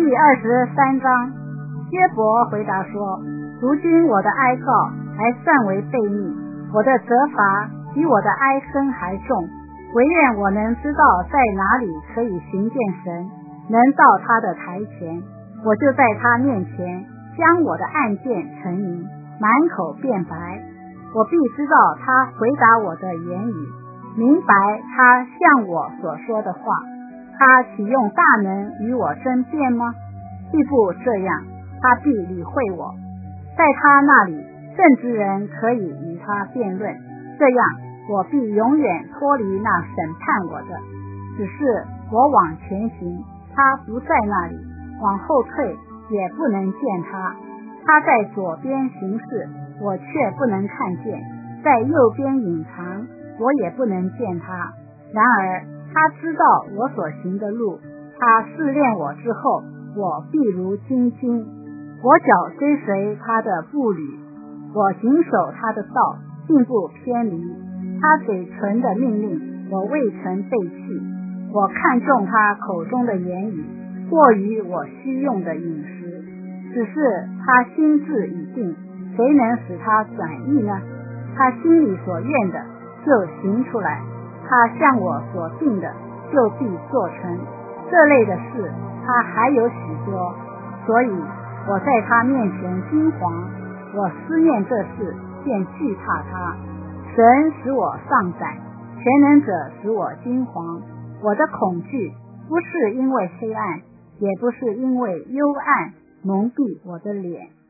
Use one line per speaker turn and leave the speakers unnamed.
23章，约伯回答说：如今我的哀告还算为悖逆，我的责罚比我的哀声还重，唯愿我能知道在哪里可以寻见神，能到他的台前，我就在他面前将我的案件陈明，满口辩白，我必知道他回答我的言语，明白他向我所说的话。他岂用大能与我争辩吗？必不这样，他必理会我，在他那里正直人可以与他辩论，这样我必永远脱离那审判我的。只是我往前行，他不在那里，往后退也不能见他。他在左边行事，我却不能看见，在右边隐藏，我也不能见他。然而他知道我所行的路，他试炼我之后，我必如精金。我脚追随他的步履，我谨守他的道，并不偏离。他嘴唇的命令，我未曾背弃。我看重他口中的言语，过于我需用的饮食。只是他心志已定，谁能使他转意呢？他心里所愿的就行出来，他向我所定的就必做成。这类的事他还有许多，所以我在他面前惊惶，我思念这事，便惧怕他。神使我丧胆，全能者使我惊惶。我的恐惧不是因为黑暗，也不是因为幽暗蒙蔽我的脸。